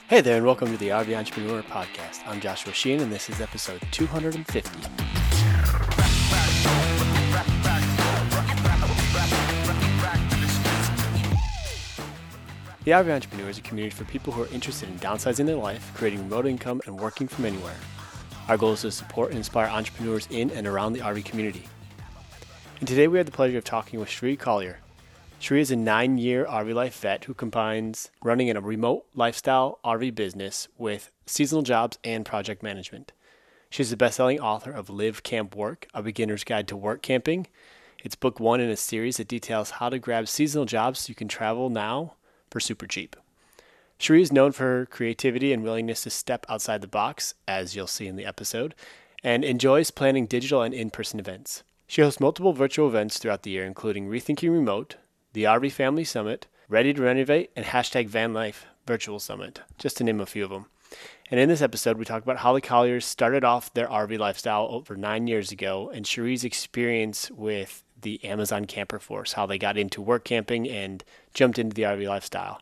Hey there, and welcome to the RV Entrepreneur Podcast. I'm Joshua Sheehan, and this is episode 250. The RV Entrepreneur is a community for people who are interested in downsizing their life, creating remote income, and working from anywhere. Our goal is to support and inspire entrepreneurs in and around the RV community. And today we had the pleasure of talking with Shree Collier. Shree is a 9-year RV life vet who combines running in a remote lifestyle RV business with seasonal jobs and project management. She's the best-selling author of Live Camp Work, A Beginner's Guide to Work Camping. It's book 1 in a series that details how to grab seasonal jobs so you can travel now for super cheap. Shree is known for her creativity and willingness to step outside the box, as you'll see in the episode, and enjoys planning digital and in-person events. She hosts multiple virtual events throughout the year, including Rethinking Remote, the RV Family Summit, Ready to Renovate, and hashtag Van Life Virtual Summit, just to name a few of them. And in this episode, we talk about how the Colliers started off their RV lifestyle over 9 years ago, and Shree's experience with the Amazon Camper Force, how they got into work camping and jumped into the RV lifestyle.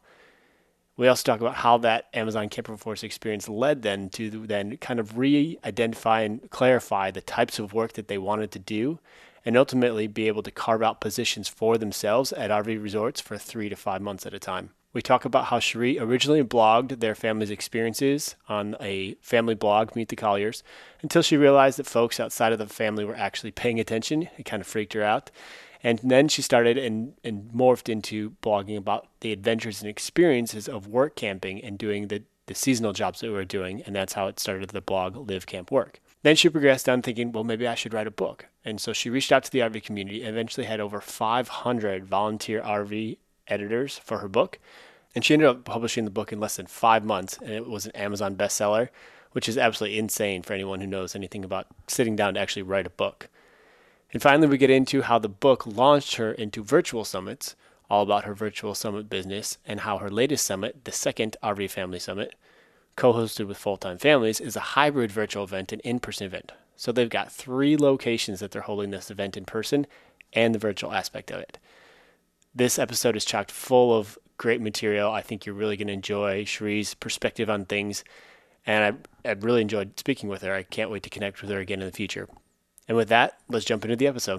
We also talk about how that Amazon Camper Force experience led them to then kind of re-identify and clarify the types of work that they wanted to do, and ultimately be able to carve out positions for themselves at RV resorts for 3 to 5 months at a time. We talk about how Shree originally blogged their family's experiences on a family blog, Meet the Colliers, until she realized that folks outside of the family were actually paying attention. It kind of freaked her out. And then she started and morphed into blogging about the adventures and experiences of work camping and doing the seasonal jobs that we were doing. And that's how it started the blog, Live Camp Work. Then she progressed on thinking, well, maybe I should write a book. And so she reached out to the RV community and eventually had over 500 volunteer RV editors for her book. And she ended up publishing the book in less than 5 months. And it was an Amazon bestseller, which is absolutely insane for anyone who knows anything about sitting down to actually write a book. And finally, we get into how the book launched her into virtual summits, all about her virtual summit business, and how her latest summit, the second RV Family Summit, co-hosted with full-time families, is a hybrid virtual event and in-person event. So they've got 3 locations that they're holding this event in person and the virtual aspect of it. This episode is chock full of great material. I think you're really going to enjoy Shree's perspective on things, and I really enjoyed speaking with her. I can't wait to connect with her again in the future. And with that, let's jump into the episode.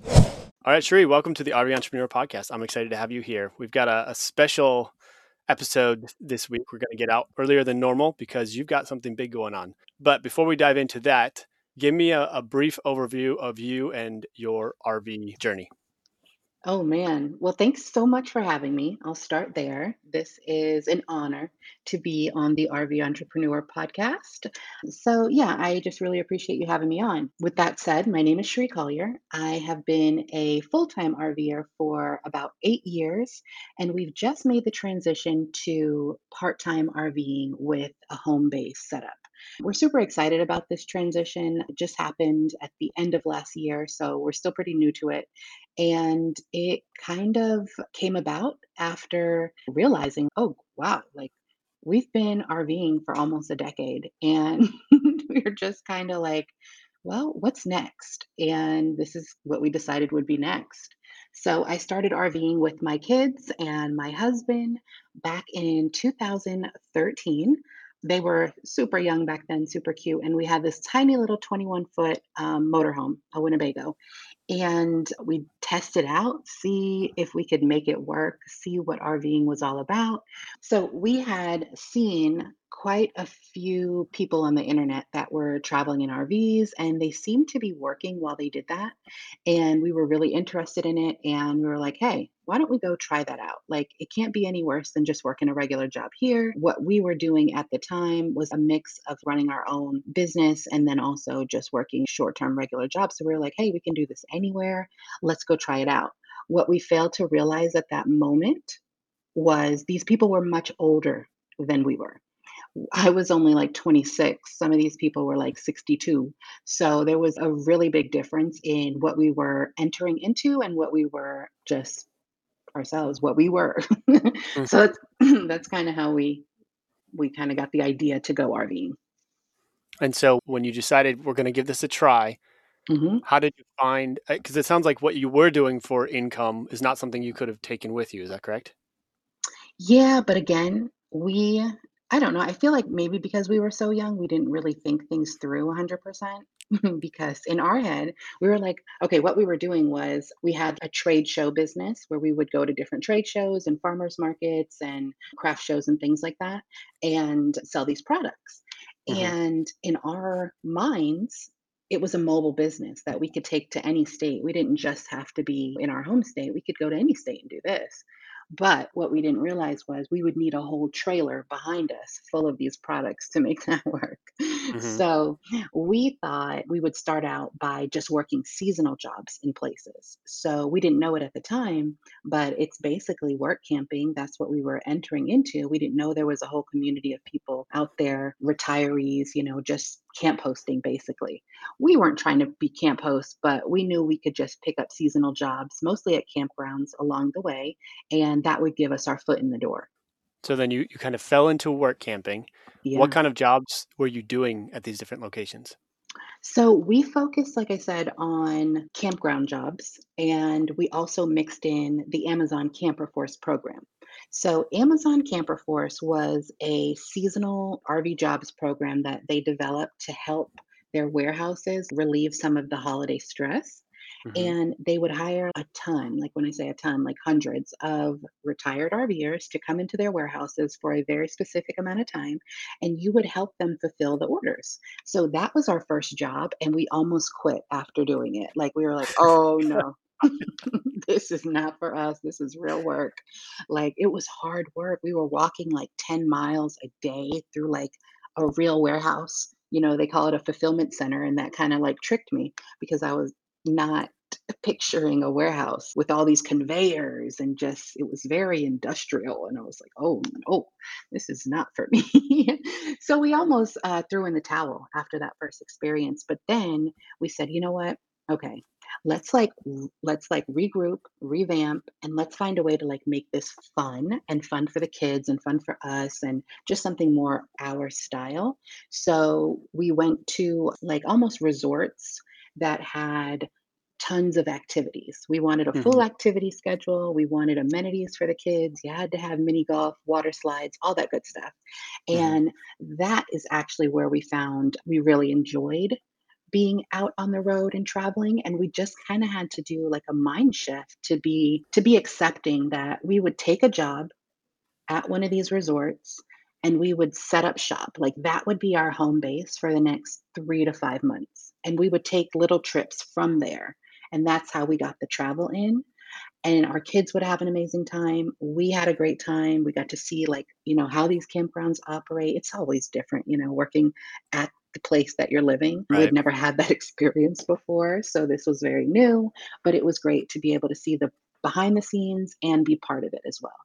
All right, Shree, welcome to the RV Entrepreneur Podcast. I'm excited to have you here. We've got a special episode this week. We're going to get out earlier than normal because you've got something big going on. But before we dive into that, give me a brief overview of you and your RV journey. Oh man. Well, thanks so much for having me. I'll start there. This is an honor to be on the RV Entrepreneur podcast. So, yeah, I just really appreciate you having me on. With that said, my name is Shree Collier. I have been a full time RVer for about 8 years, and we've just made the transition to part time RVing with a home base setup. We're super excited about this transition. It just happened at the end of last year, so we're still pretty new to it. And it kind of came about after realizing, oh, wow, like we've been RVing for almost a decade. And we are just kind of like, well, what's next? And this is what we decided would be next. So I started RVing with my kids and my husband back in 2013. They were super young back then, super cute. And we had this tiny little 21-foot motorhome, a Winnebago, and we tested out, see if we could make it work, see what RVing was all about. So we had seen quite a few people on the internet that were traveling in RVs, and they seemed to be working while they did that. And we were really interested in it. And we were like, hey, why don't we go try that out? Like, it can't be any worse than just working a regular job here. What we were doing at the time was a mix of running our own business and then also just working short term regular jobs. So we were like, hey, we can do this anywhere. Let's go try it out. What we failed to realize at that moment was these people were much older than we were. I was only like 26. Some of these people were like 62. So there was a really big difference in what we were entering into and what we were just ourselves, what we were. Mm. So that's that's kind of how we kind of got the idea to go RVing. And so when you decided we're going to give this a try, hmm how did you find, because it sounds like what you were doing for income is not something you could have taken with you. Is that correct? Yeah, but again, we I don't know. I feel like maybe because we were so young, we didn't really think things through 100%. Because in our head, we were like, okay, what we were doing was we had a trade show business where we would go to different trade shows and farmers markets and craft shows and things like that and sell these products. Hmm. And in our minds, it was a mobile business that we could take to any state. We didn't just have to be in our home state, we could go to any state and do this. But what we didn't realize was we would need a whole trailer behind us full of these products to make that work. Hmm. So we thought we would start out by just working seasonal jobs in places. So we didn't know it at the time, but it's basically work camping. That's what we were entering into. We didn't know there was a whole community of people out there, retirees, just camp hosting basically. We weren't trying to be camp hosts, but we knew we could just pick up seasonal jobs, mostly at campgrounds along the way, and that would give us our foot in the door. So then you kind of fell into work camping. What Yeah. kind of jobs were you doing at these different locations? So we focused, like I said, on campground jobs, and we also mixed in the Amazon Camper Force program. So, Amazon Camper Force was a seasonal RV jobs program that they developed to help their warehouses relieve some of the holiday stress. Hmm. And they would hire a ton, like when I say a ton, like hundreds of retired RVers to come into their warehouses for a very specific amount of time, and you would help them fulfill the orders. So that was our first job, and we almost quit after doing it. Like we were like, "Oh no, this is not for us. This is real work." Like it was hard work. We were walking like 10 miles a day through like a real warehouse. They call it a fulfillment center, and that kind of like tricked me because I was not picturing a warehouse with all these conveyors and just it was very industrial, and I was like, "Oh no, this is not for me." So we almost threw in the towel after that first experience, but then we said, "You know what? Okay, let's like regroup, revamp, and let's find a way to like make this fun and fun for the kids and fun for us and just something more our style." So we went to like almost resorts that had tons of activities. We wanted a full Hmm. activity schedule. We wanted amenities for the kids. You had to have mini golf, water slides, all that good stuff. Hmm. And that is actually where we found we really enjoyed being out on the road and traveling, and we just kind of had to do like a mind shift to be accepting that we would take a job at one of these resorts and we would set up shop. Like that would be our home base for the next 3 to 5 months. And we would take little trips from there. And that's how we got the travel in. And our kids would have an amazing time. We had a great time. We got to see like, how these campgrounds operate. It's always different, working at the place that you're living. We'd Right. never had that experience before, so this was very new, but it was great to be able to see the behind the scenes and be part of it as well.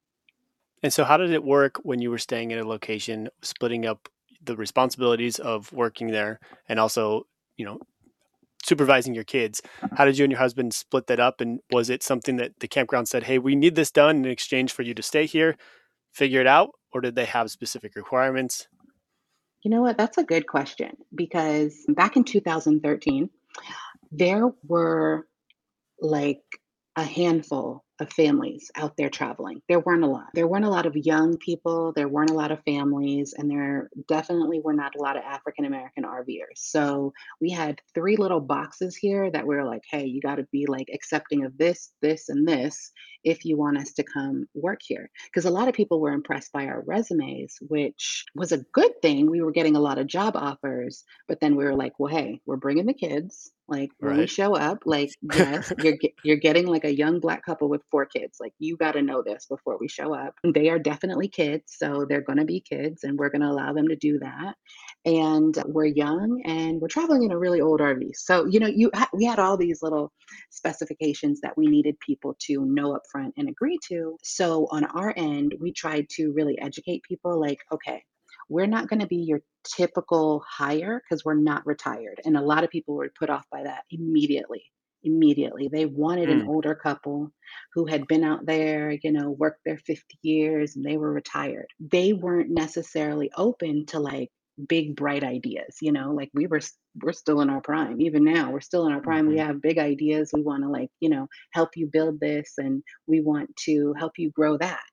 And so how did it work when you were staying at a location, splitting up the responsibilities of working there and also, you know, supervising your kids? How did you and your husband split that up? And was it something that the campground said, hey, we need this done in exchange for you to stay here, figure it out? Or did they have specific requirements? You know what? That's a good question because back in 2013, there were like a handful of families out there traveling. There weren't a lot. There weren't a lot of young people, there weren't a lot of families, and there definitely were not a lot of African American RVers. So we had three little boxes here that we were like, hey, you got to be like accepting of this, this, and this if you want us to come work here. Because a lot of people were impressed by our resumes, which was a good thing. We were getting a lot of job offers, but then we were like, well, hey, we're bringing the kids. Like when we Right. show up, like yes, you're getting like a young black couple with four kids. Like you got to know this before we show up. They are definitely kids, so they're going to be kids, and we're going to allow them to do that. And we're young, and we're traveling in a really old RV. So we had all these little specifications that we needed people to know up front and agree to. So on our end, we tried to really educate people. Like, okay, we're not going to be your typical hire because we're not retired. And a lot of people were put off by that immediately. Immediately. They wanted an Mm, older couple who had been out there, worked their 50 years and they were retired. They weren't necessarily open to like big bright ideas, like we're still in our prime. Even now, we're still in our prime. We mhm. have big ideas. We want to like, help you build this and we want to help you grow that.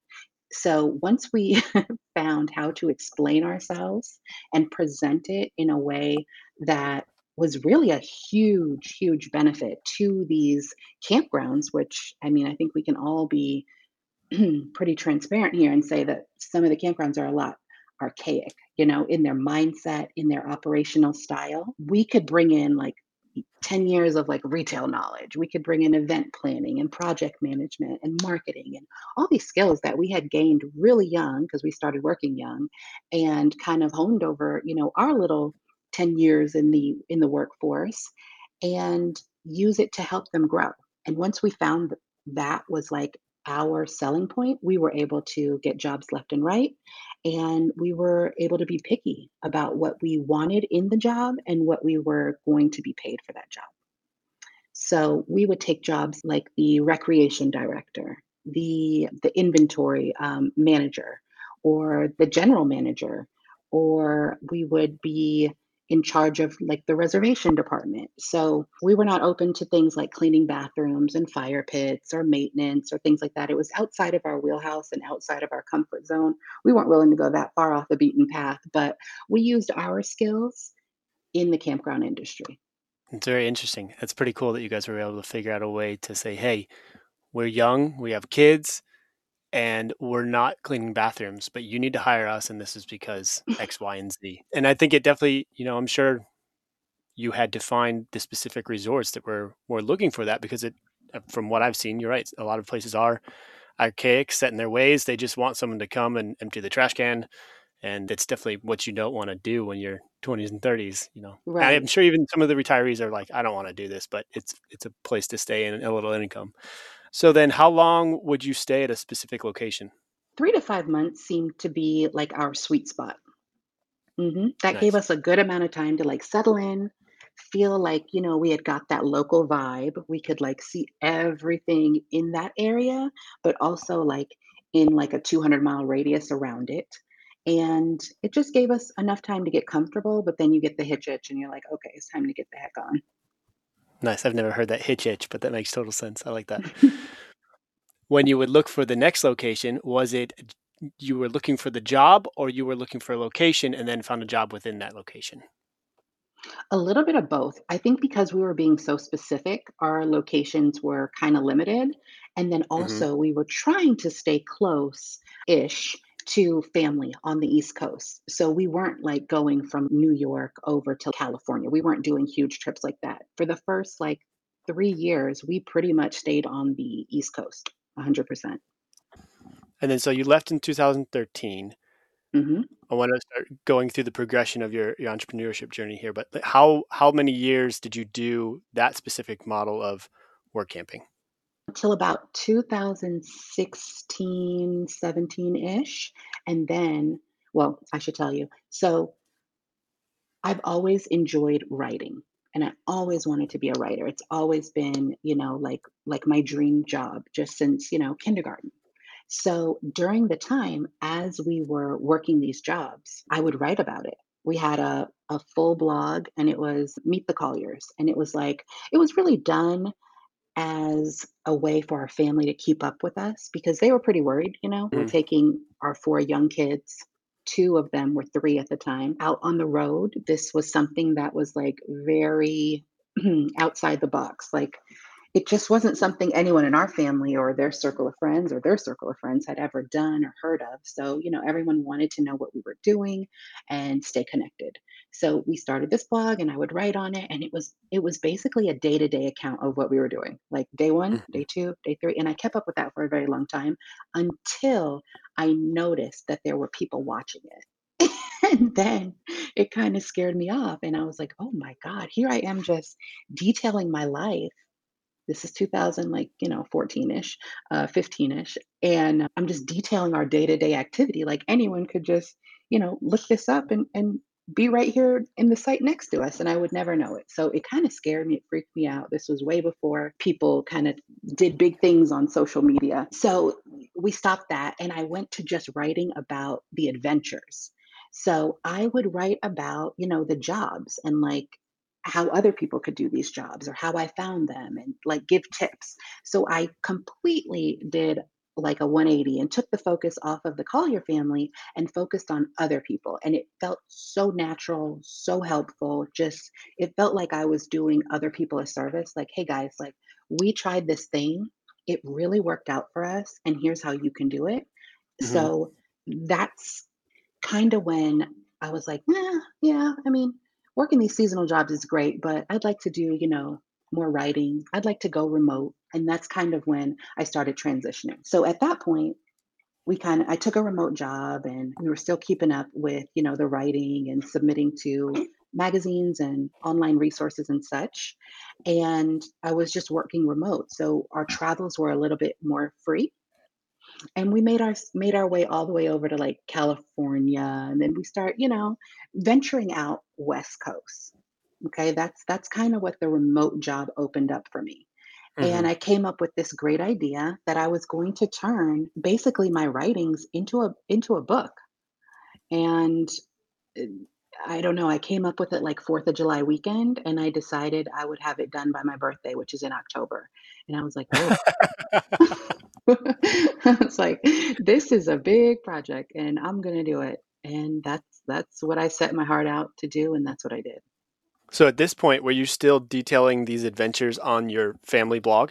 So once we found how to explain ourselves and present it in a way that was really a huge, huge benefit to these campgrounds, which I mean, I think we can all be pretty transparent here and say that some of the campgrounds are a lot archaic, in their mindset, in their operational style. We could bring in like 10 years of like retail knowledge. We could bring in event planning and project management and marketing and all these skills that we had gained really young because we started working young and kind of honed over, our little 10 years in the workforce and use it to help them grow. And once we found that was like our selling point, we were able to get jobs left and right. And we were able to be picky about what we wanted in the job and what we were going to be paid for that job. So we would take jobs like the recreation director, the inventory manager, or the general manager, or we would be in charge of like the reservation department. So we were not open to things like cleaning bathrooms and fire pits or maintenance or things like that. It was outside of our wheelhouse and outside of our comfort zone. We weren't willing to go that far off the beaten path, but we used our skills in the campground industry. It's very interesting. It's pretty cool that you guys were able to figure out a way to say, hey, we're young, we have kids, and we're not cleaning bathrooms, but you need to hire us. And this is because X, Y, and Z. And I think it definitely, I'm sure you had to find the specific resorts that were looking for that because from what I've seen, you're right. A lot of places are archaic, set in their ways. They just want someone to come and empty the trash can. And it's definitely what you don't want to do when you're 20s and 30s. And I'm Right. sure even some of the retirees are like, I don't want to do this, but it's a place to stay and a little income. So then how long would you stay at a specific location? 3 to 5 months seemed to be like our sweet spot. That gave Nice. us a good amount of time to like settle in, feel like, we had got that local vibe. We could like see everything in that area, but also like in like a 200-mile radius around it. And it just gave us enough time to get comfortable, but then you get the hitch itch and you're like, okay, it's time to get the heck on. Nice. I've never heard that hitch itch, but that makes total sense. I like that. When you would look for the next location, was it you were looking for the job or you were looking for a location and then found a job within that location? A little bit of both. I think because we were being so specific, our locations were kind of limited. And then Hmm. also, we were trying to stay close ish to family on the East Coast. So we weren't like going from New York over to California. We weren't doing huge trips like that. For the first like 3 years, we pretty much stayed on the East Coast 100%. And then so you left in 2013. hmm I want to start going through the progression of your entrepreneurship journey here, but like, how many years did you do that specific model of work camping? Until about 2016, 17-ish. And then, well, I should tell you. So I've always enjoyed writing and I always wanted to be a writer. It's always been, like my dream job just since, kindergarten. So during the time as we were working these jobs, I would write about it. We had a full blog and it was Meet the Colliers. And it was like, it was really done as a way for our family to keep up with us because they were pretty worried. We're Mhm. taking our 4 young kids, two of them were three at the time, out on the road. This was something that was like very outside the box. Like it just wasn't something anyone in our family or their circle of friends or their circle of friends had ever done or heard of. So, everyone wanted to know what we were doing and stay connected. So we started this blog and I would write on it and it was basically a day-to-day account of what we were doing. Like day 1, Mhm. day 2, day 3 and I kept up with that for a very long time until I noticed that there were people watching it. And then it kind of scared me off and I was like, "Oh my god, here I am just detailing my life." This is 2000, like, 14-ish, 15-ish, and I'm just detailing our day-to-day activity, like, anyone could just, look this up and be right here in the site next to us, and I would never know it. So it kinda scared me, it freaked me out. This was way before people kinda did big things on social media. So we stopped that, and I went to just writing about the adventures. So I would write about, the jobs and, like, how other people could do these jobs or how I found them and like give tips. So I completely did like a 180 and took the focus off of the Collier family and focused on other people. And it felt so natural, so helpful. Just, it felt like I was doing other people a service. Like, hey guys, like, we tried this thing, it really worked out for us, and here's how you can do it. Hmm. So that's kind of when I was like, yeah, I mean, working these seasonal jobs is great, but I'd like to do, more writing. I'd like to go remote. And that's kind of when I started transitioning. So at that point, I took a remote job and we were still keeping up with, the writing and submitting to magazines and online resources and such. And I was just working remote. So our travels were a little bit more free, and we made our way all the way over to like California, and then we start, venturing out West Coast. Okay, that's kind of what the remote job opened up for me. And Hmm. I came up with this great idea that I was going to turn basically my writings into a book. And uh, I don't know, I came up with it like 4th of July weekend, and I decided I would have it done by my birthday, which is in October. And I was like, "Oh." It's like, "This is a big project, and I'm gonna do it." And that's what I set my heart out to do, and that's what I did. So at this point, were you still detailing these adventures on your family blog?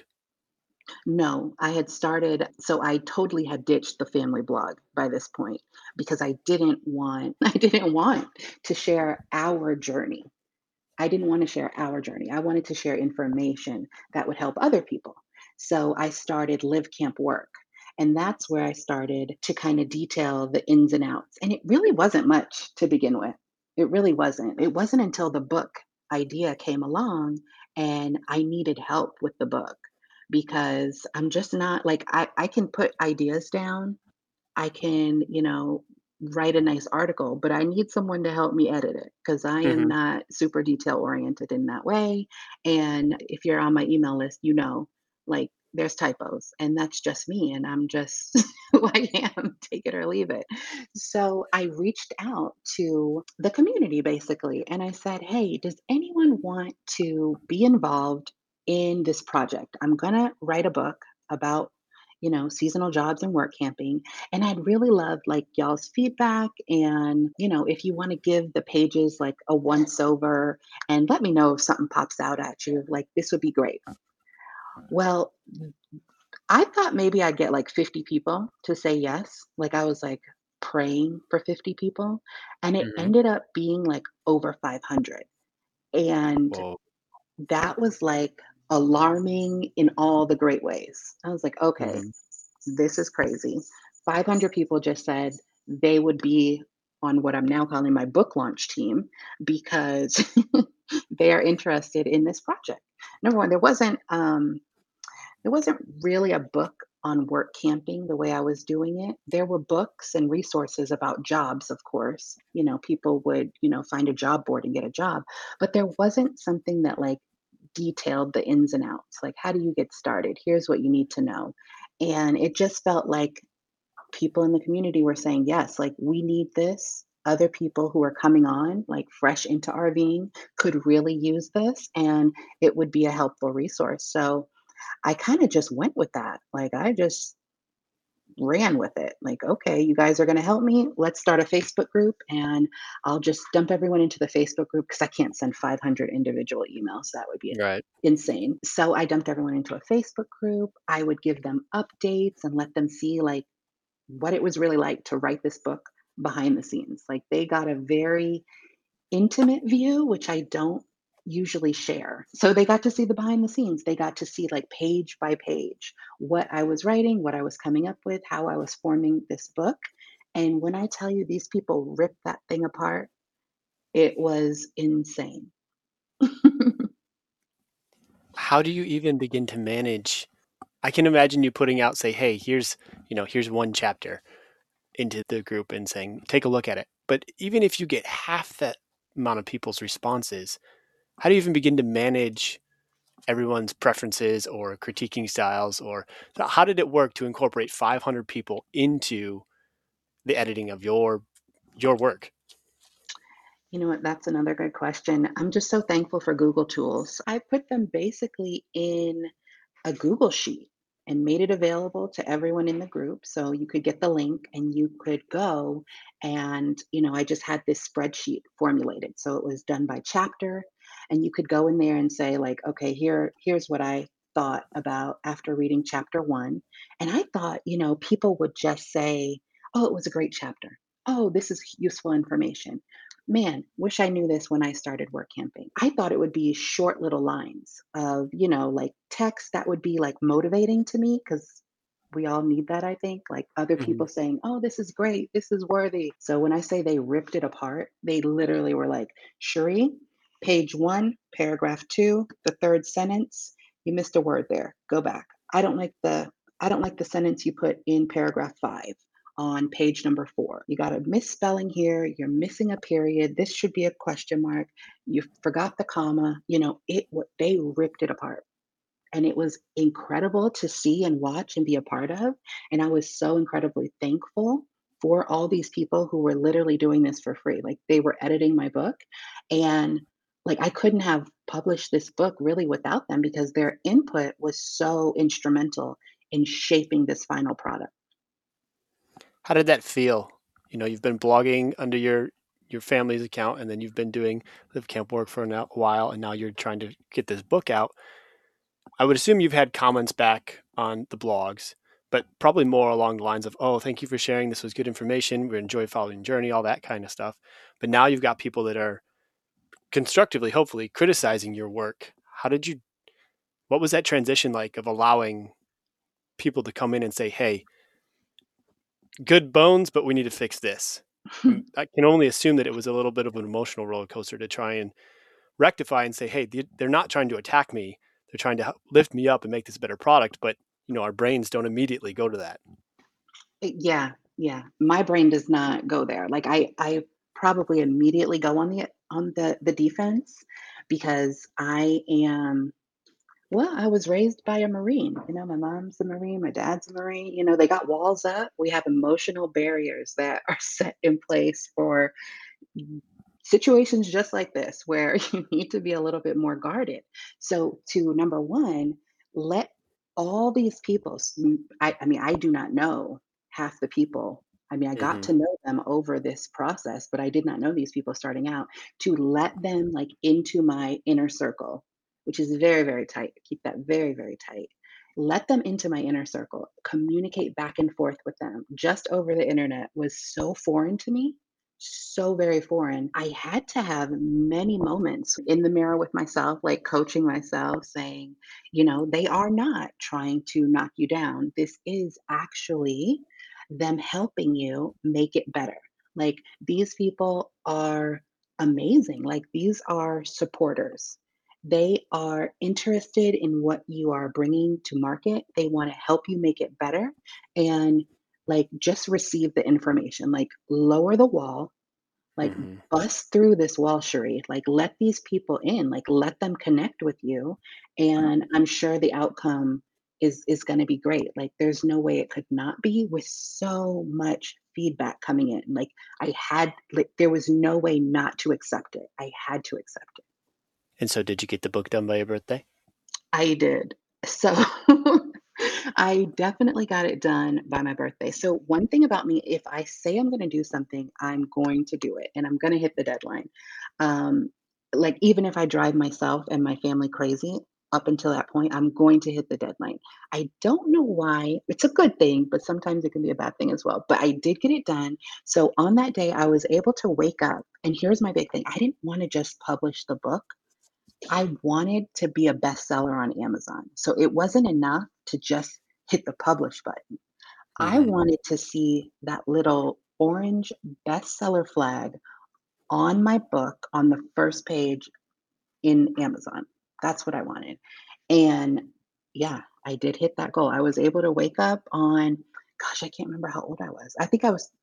No, I had started, so I totally had ditched the family blog by this point because I didn't want I didn't want to share our journey. I didn't want to share our journey. I wanted to share information that would help other people. So I started Live Camp Work. And that's where I started to kind of detail the ins and outs. And it really wasn't much to begin with. It really wasn't. It wasn't until the book idea came along and I needed help with the book because I'm just not like, I can put ideas down, I can, write a nice article, but I need someone to help me edit it because I am Hmm. not super detail oriented in that way. And if you're on my email list, like there's typos, and that's just me, and I'm just who I am, take it or leave it. So I reached out to the community basically, and I said, hey, does anyone want to be involved in this project? I'm gonna write a book about seasonal jobs and work camping, and I'd really love like y'all's feedback. And, if you want to give the pages like a once over and let me know if something pops out at you, like this would be great. Well, I thought maybe I'd get like 50 people to say yes. Like I was like praying for 50 people, and it Hmm. ended up being like over 500. And Well, that was like alarming in all the great ways. I was like, okay, hmm. this is crazy. 500 people just said they would be on what I'm now calling my book launch team because they are interested in this project. Number one, there wasn't really a book on work camping the way I was doing it. There were books and resources about jobs, of course. People would, find a job board and get a job, but there wasn't something that like detailed the ins and outs. Like, how do you get started? Here's what you need to know. And it just felt like people in the community were saying, yes, like we need this. Other people who are coming on, like fresh into RVing, could really use this and it would be a helpful resource. So I kind of just went with that. Like I just ran with it. Like, okay, you guys are going to help me. Let's start a Facebook group and I'll just dump everyone into the Facebook group because I can't send 500 individual emails. That would be Right. insane. So I dumped everyone into a Facebook group. I would give them updates and let them see like what it was really like to write this book behind the scenes. Like they got a very intimate view, which I don't usually share. So they got to see the behind the scenes. They got to see like page by page what I was writing, what I was coming up with, how I was forming this book. And when I tell you these people ripped that thing apart, it was insane. How do you even begin to manage? I can imagine you putting out, say, hey, here's one chapter into the group and saying, take a look at it. But even if you get half that amount of people's responses, how do you even begin to manage everyone's preferences or critiquing styles? Or how did it work to incorporate 500 people into the editing of your work? You know what? That's another good question. I'm just so thankful for Google tools. I put them basically in a Google sheet. and made it available to everyone in the group. So you could get the link and you could go. And, I just had this spreadsheet formulated. So it was done by chapter. And you could go in there and say, like, okay, here's what I thought about after reading chapter one. And I thought, people would just say, oh, it was a great chapter. Oh, this is useful information. Man, wish I knew this when I started work camping. I thought it would be short little lines of, like text that would be like motivating to me because we all need that, I think. Like other Hmm. people saying, oh, this is great. This is worthy. So when I say they ripped it apart, they literally were like, Cherie, page one, paragraph two, the third sentence, you missed a word there. Go back. I don't like the sentence you put in paragraph five on page number four. You got a misspelling here. You're missing a period. This should be a question mark. You forgot the comma. They ripped it apart. And it was incredible to see and watch and be a part of. And I was so incredibly thankful for all these people who were literally doing this for free. Like they were editing my book. And like I couldn't have published this book really without them because their input was so instrumental in shaping this final product. How did that feel? You've been blogging under your family's account, and then you've been doing live camp work for a while, and now you're trying to get this book out. I would assume you've had comments back on the blogs, but probably more along the lines of, "Oh, thank you for sharing. This was good information. We enjoy following your journey, all that kind of stuff." But now you've got people that are constructively, hopefully, criticizing your work. What was that transition like of allowing people to come in and say, "Hey, good bones, but we need to fix this"? I can only assume that it was a little bit of an emotional roller coaster to try and rectify and say, "Hey, they're not trying to attack me. They're trying to lift me up and make this a better product." But our brains don't immediately go to that. Yeah, yeah. My brain does not go there. Like I probably immediately go on the defense because I was raised by a Marine. My mom's a Marine, my dad's a Marine. They got walls up. We have emotional barriers that are set in place for situations just like this where you need to be a little bit more guarded. So, to number one, let all these people, I mean, I do not know half the people. I mean, I got Hmm. to know them over this process, but I did not know these people starting out. To let them like into my inner circle, which is very, very tight. Keep that very, very tight. Let them into my inner circle, communicate back and forth with them just over the internet was so foreign to me, so very foreign. I had to have many moments in the mirror with myself, like coaching myself, saying, they are not trying to knock you down. This is actually them helping you make it better. Like these people are amazing. Like these are supporters. They are interested in what you are bringing to market. They want to help you make it better. And like just receive the information, like lower the wall, like Hmm. bust through this wall, Cherie. Like let these people in, like let them connect with you. And I'm sure the outcome is going to be great. Like there's no way it could not be with so much feedback coming in. Like there was no way not to accept it. I had to accept it. And so, did you get the book done by your birthday? I did. So I definitely got it done by my birthday. So one thing about me, if I say I'm going to do something, I'm going to do it and I'm going to hit the deadline. Um, like even if I drive myself and my family crazy, up until that point, I'm going to hit the deadline. I don't know why. It's a good thing, but sometimes it can be a bad thing as well. But I did get it done. So on that day, I was able to wake up. And here's my big thing. I didn't want to just publish the book. I wanted to be a bestseller on Amazon. So it wasn't enough to just hit the publish button. I Hmm. wanted to see that little orange bestseller flag on my book on the first page in Amazon. That's what I wanted. And yeah, I did hit that goal. I was able to wake up on, gosh, I can't remember how old I was. I think I was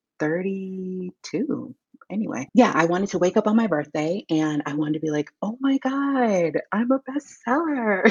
32. Anyway, yeah, I wanted to wake up on my birthday and I wanted to be like, oh my God, I'm a bestseller,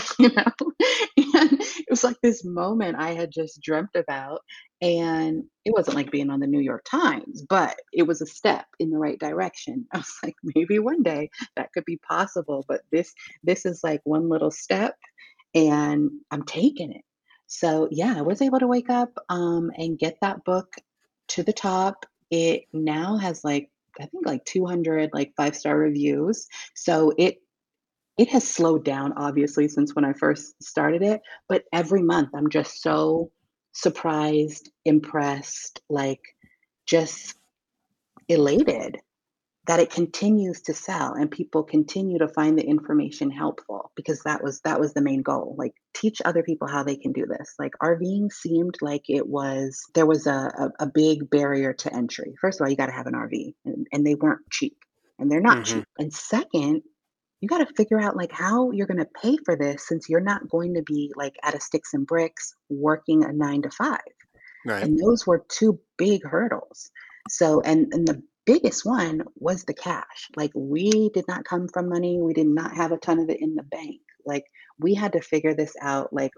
And it was like this moment I had just dreamt about. And it wasn't like being on the New York Times, but it was a step in the right direction. I was like, maybe one day that could be possible. But this is like one little step and I'm taking it. So yeah, I was able to wake up and get that book to the top. It now has like I think like 200 like five-star reviews. So it has slowed down obviously since when I first started it, but every month I'm just so surprised, impressed, like just elated that it continues to sell and people continue to find the information helpful because that was the main goal. Like teach other people how they can do this. Like RVing seemed like it was there was a big barrier to entry. First of all, you got to have an RV and they weren't cheap and they're not Hmm. cheap. And second, you got to figure out like how you're going to pay for this since you're not going to be like at a sticks and bricks working a 9 to 5. Right. And those were 2 big hurdles. So and the biggest one was the cash. Like, we did not come from money, we did not have a ton of it in the bank. Like, we had to figure this out, like,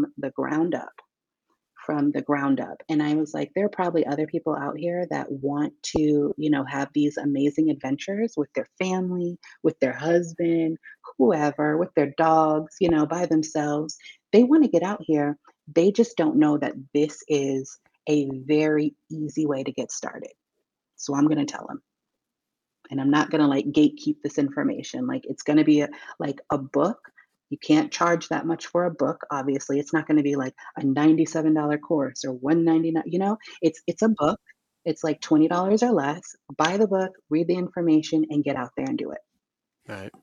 from the ground up, and I was like, "There are probably other people out here that want to, have these amazing adventures with their family, with their husband, whoever, with their dogs, by themselves. They wanna get out here. They just don't know that this is a very easy way to get started. So I'm gonna tell them, and I'm not gonna, like, gatekeep this information. Like, it's gonna be a book. You can't charge that much for a book, obviously. It's not gonna be like a $97 course or 199 It's a book. It's like $20 or less. Buy the book, read the information, and get out there and do it. Right.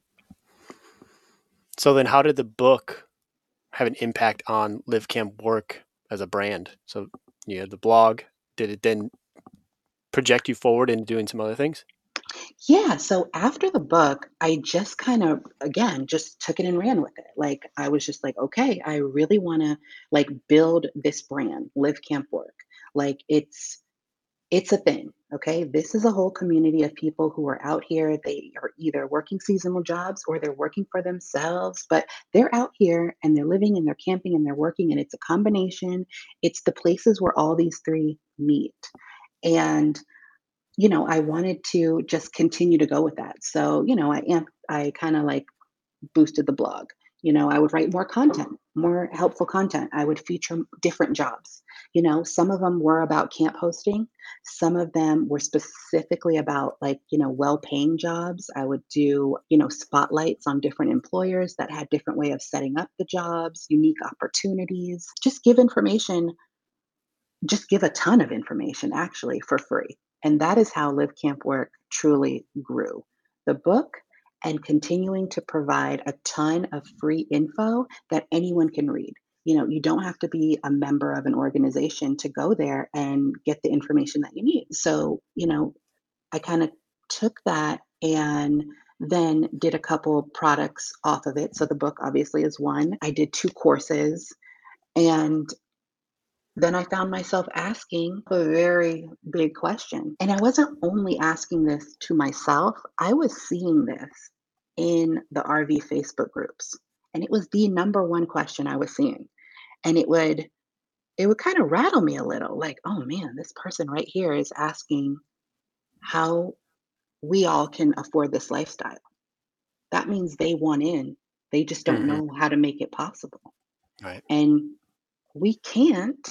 So then, how did the book have an impact on Live Camp Work as a brand? So you had the blog. Did it then project you forward into doing some other things? Yeah, so after the book, I just kind of again just took it and ran with it. Like I was just like, okay, I really want to like build this brand, Live Camp Work. Like it's a thing, okay? This is a whole community of people who are out here. They are either working seasonal jobs or they're working for themselves, but they're out here and they're living and they're camping and they're working and it's a combination. It's the places where all these three meet. And I wanted to just continue to go with that. So, I kind of like boosted the blog. I would write more content, more helpful content. I would feature different jobs. Some of them were about camp hosting. Some of them were specifically about like, well-paying jobs. I would do, spotlights on different employers that had different way of setting up the jobs, unique opportunities. Just give a ton of information actually for free. And that is how Live Camp Work truly grew. The book and continuing to provide a ton of free info that anyone can read. You don't have to be a member of an organization to go there and get the information that you need. So, I kind of took that and then did a couple products off of it. So the book obviously is one. I did 2 courses and then I found myself asking a very big question. And I wasn't only asking this to myself, I was seeing this in the RV Facebook groups. And it was the number one question I was seeing. And it would kind of rattle me a little like, oh man, this person right here is asking how we all can afford this lifestyle. That means they want in. They just don't Hmm. know how to make it possible. Right. And we can't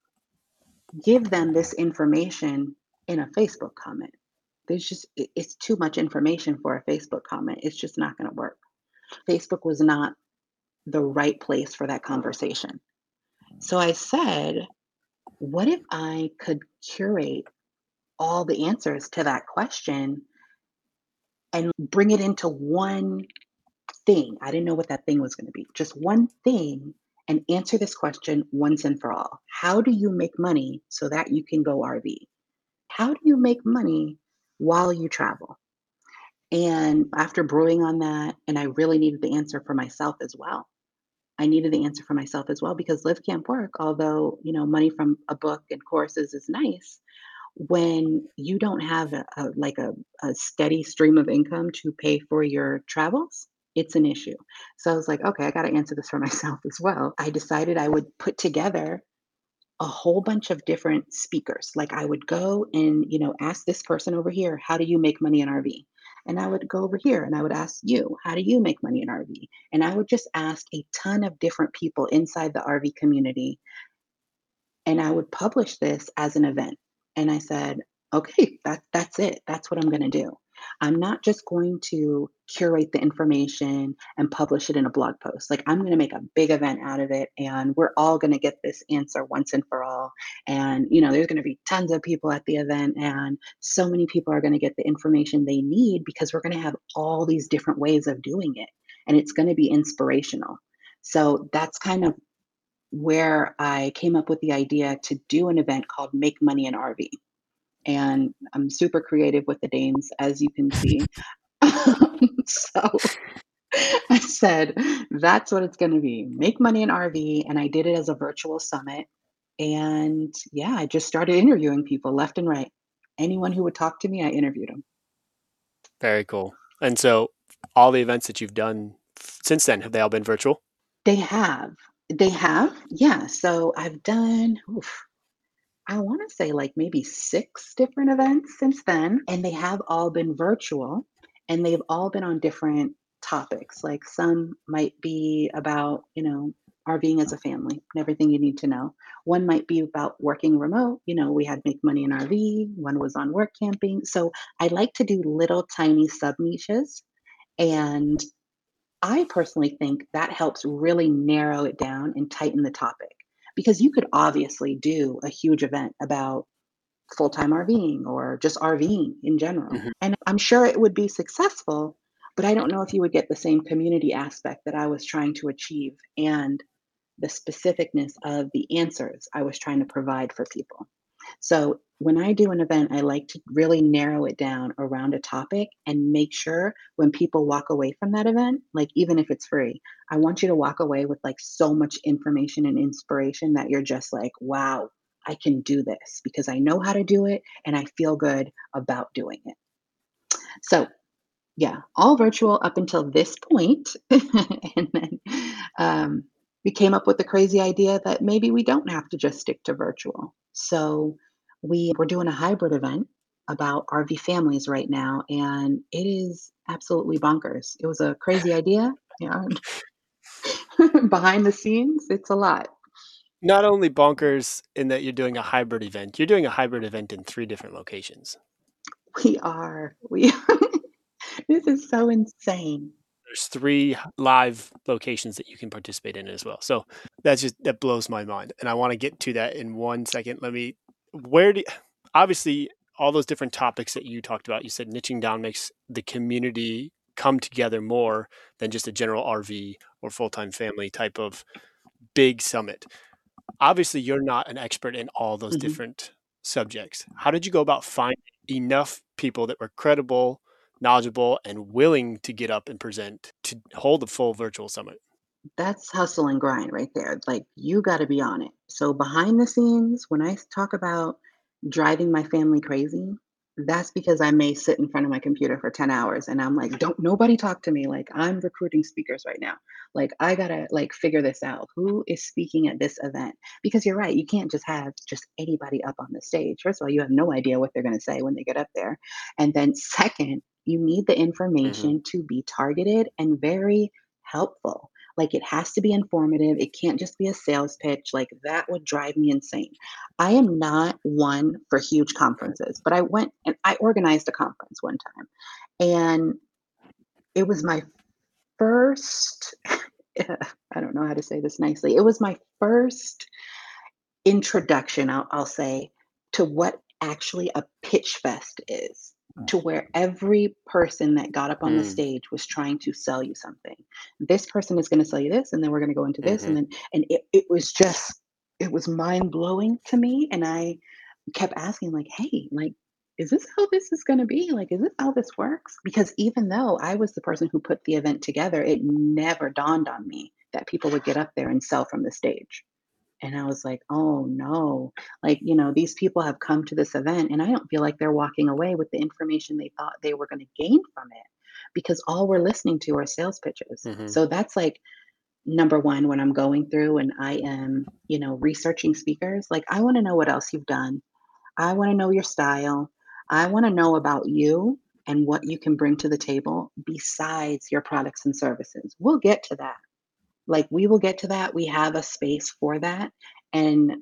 give them this information in a Facebook comment. It's too much information for a Facebook comment. It's just not going to work. Facebook was not the right place for that conversation. So I said, what if I could curate all the answers to that question and bring it into one thing? I didn't know what that thing was going to be. Just one thing and answer this question once and for all. How do you make money so that you can go RV? How do you make money while you travel? And after brewing on that, and I really needed the answer for myself as well. I needed the answer for myself as well because Live Camp Work, although, money from a book and courses is nice, when you don't have a steady stream of income to pay for your travels, it's an issue. So I was like, okay, I got to answer this for myself as well. I decided I would put together a whole bunch of different speakers. Like I would go and, ask this person over here, how do you make money in RV? And I would go over here and I would ask you, how do you make money in RV? And I would just ask a ton of different people inside the RV community, and I would publish this as an event. And I said, okay, that's it. That's what I'm going to do. I'm not just going to curate the information and publish it in a blog post. Like, I'm going to make a big event out of it, and we're all going to get this answer once and for all. And, there's going to be tons of people at the event, and so many people are going to get the information they need because we're going to have all these different ways of doing it. And it's going to be inspirational. So that's kind of where I came up with the idea to do an event called Make Money in RV. And I'm super creative with the names, as you can see. So I said, that's what it's going to be, Make Money in RV. And I did it as a virtual summit. And yeah, I just started interviewing people left and right. Anyone who would talk to me, I interviewed them. Very cool. And so all the events that you've done since then, have they all been virtual? They have. They have. Yeah. So I've done, I want to say like maybe 6 different events since then, and they have all been virtual, and they've all been on different topics. Like, some might be about, RVing as a family and everything you need to know. One might be about working remote. We had Make Money in RV. One was on work camping. So I like to do little tiny sub niches, and I personally think that helps really narrow it down and tighten the topic, because you could obviously do a huge event about full-time RVing or just RVing in general. Mhm. And I'm sure it would be successful, but I don't know if you would get the same community aspect that I was trying to achieve and the specificness of the answers I was trying to provide for people. So when I do an event, I like to really narrow it down around a topic and make sure when people walk away from that event, like, even if it's free, I want you to walk away with like so much information and inspiration that you're just like, wow, I can do this because I know how to do it and I feel good about doing it. So yeah, all virtual up until this point. And then um, we came up with the crazy idea that maybe we don't have to just stick to virtual. So we were doing a hybrid event about RV families right now, and it is absolutely bonkers. It was a crazy idea. Behind the scenes, it's a lot. Not only bonkers in that you're doing a hybrid event, you're doing a hybrid event in 3 different locations. We this is so insane. There's 3 live locations that you can participate in as well. So that blows my mind, and I wanna get to that in 1 second. Where do obviously, all those different topics that you talked about, you said niching down makes the community come together more than just a general RV or full-time family type of big summit. Obviously, you're not an expert in all those Mhm. different subjects. How did you go about finding enough people that were credible, knowledgeable, and willing to get up and present to hold a full virtual summit? That's hustle and grind right there. Like, you got to be on it. So behind the scenes, when I talk about driving my family crazy, that's because I may sit in front of my computer for 10 hours and I'm like, don't nobody talk to me. Like, I'm recruiting speakers right now. Like, I got to like figure this out. Who is speaking at this event? Because you're right, you can't just have just anybody up on the stage. First of all, you have no idea what they're going to say when they get up there. And then second, you need the Mhm. information to be targeted and very helpful. Like, it has to be informative. It can't just be a sales pitch. Like, that would drive me insane. I am not one for huge conferences, but I went and I organized a conference one time. And it was my first, I don't know how to say this nicely. It was my first introduction, I'll say, to what actually a pitch fest is, to where every person that got up on the Mm. stage was trying to sell you something. This person is going to sell you this, and then we're going to go into this, and Mhm. then, and it was just, it was mind blowing to me. And I kept asking, like, hey, like, is this how this is going to be? Like, is this how this works? Because even though I was the person who put the event together, it never dawned on me that people would get up there and sell from the stage. And I was like, "Oh, no." Like, these people have come to this event, and I don't feel like they're walking away with the information they thought they were gonna gain from it, because all we're listening to are sales pitches. Mhm. So that's, like, number 1 when I'm going through and I am, researching speakers. Like, I wanna know what else you've done. I wanna know your style. I wanna know about you, and what you can bring to the table besides your products and services. We'll get to that. Like, we will get to that. We have a space for that. And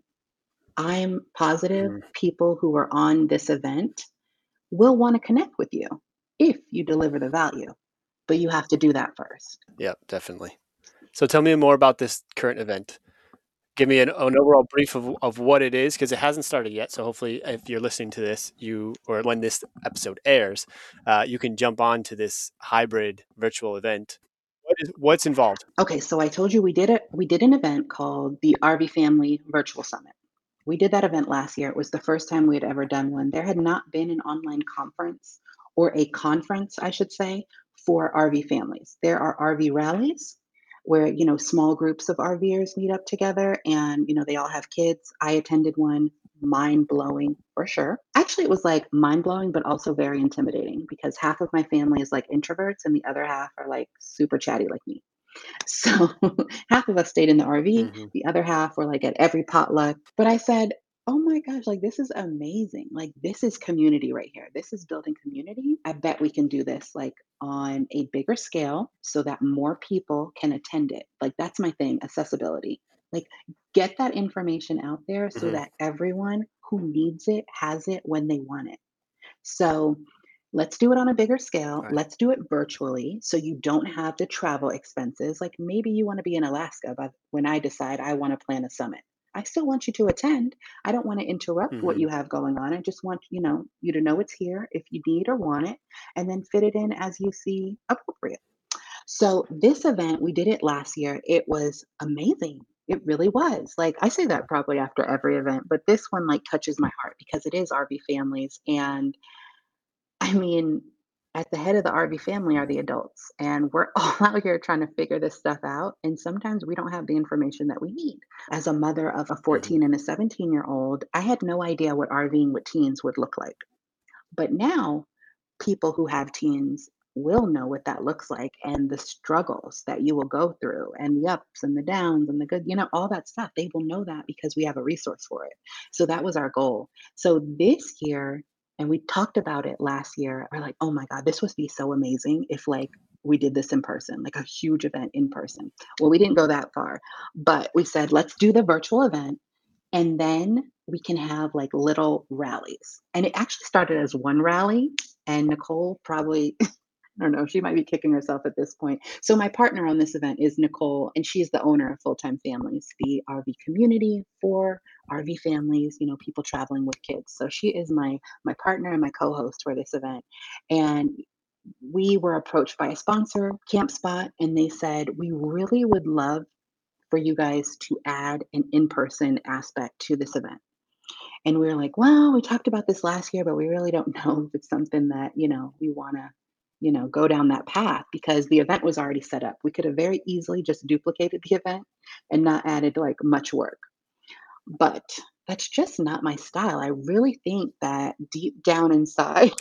I'm positive Mhm. people who are on this event will want to connect with you if you deliver the value, but you have to do that first. Yeah, definitely. So tell me more about this current event. Give me an overall brief of what it is, because it hasn't started yet. So hopefully, if you're listening to this, or when this episode airs, you can jump on to this hybrid virtual event. What's involved? Okay, so I told you we did an event called the RV Family Virtual Summit. We did that event last year. It was the first time we had ever done one. There had not been an online conference, or a conference, I should say, for RV families. There are RV rallies where, small groups of RVers meet up together and, they all have kids. I attended one, mind blowing for sure. Actually, it was like mind blowing, but also very intimidating because half of my family is like introverts and the other half are like super chatty like me. So half of us stayed in the RV, Hmm. the other half were like at every potluck. But I said, oh my gosh, like this is amazing. Like this is community right here. This is building community. I bet we can do this like on a bigger scale so that more people can attend it. Like that's my thing, accessibility. Like get that information out there so Hmm. that everyone who needs it has it when they want it. So let's do it on a bigger scale. Okay. Let's do it virtually so you don't have the travel expenses. Like maybe you want to be in Alaska, but when I decide I want to plan a summit, I still want you to attend. I don't want to interrupt what Hmm. you have going on. I just want, you to know it's here if you need or want it, and then fit it in as you see appropriate. So this event, we did it last year. It was amazing. It really was. Like I say that probably after every event, but this one like touches my heart because it is RV families. And I mean, at the head of the RV family are the adults, and we're all out here trying to figure this stuff out. And sometimes we don't have the information that we need. As a mother of a Hmm. 14 and a 17-year-old, I had no idea what RVing with teens would look like. But now, people who have teens will know what that looks like and the struggles that you will go through and the ups and the downs and the good, all that stuff. They will know that because we have a resource for it. So that was our goal. So this year, and we talked about it last year, we're like, oh my God, this would be so amazing if like we did this in person, like a huge event in person. Well, we didn't go that far, but we said, let's do the virtual event and then we can have like little rallies. And it actually started as one rally. And Nicole probably, I don't know, she might be kicking herself at this point. So, my partner on this event is Nicole, and she's the owner of Full Time Families, the RV community for RV families, people traveling with kids. So, she is my partner and my co host for this event. And we were approached by a sponsor, CampSpot, and they said, we really would love for you guys to add an in-person aspect to this event. And we were like, well, we talked about this last year, but we really don't know if it's something that, we want to, go down that path because the event was already set up. We could have very easily just duplicated the event and not added like much work. But that's just not my style. I really think that deep down inside,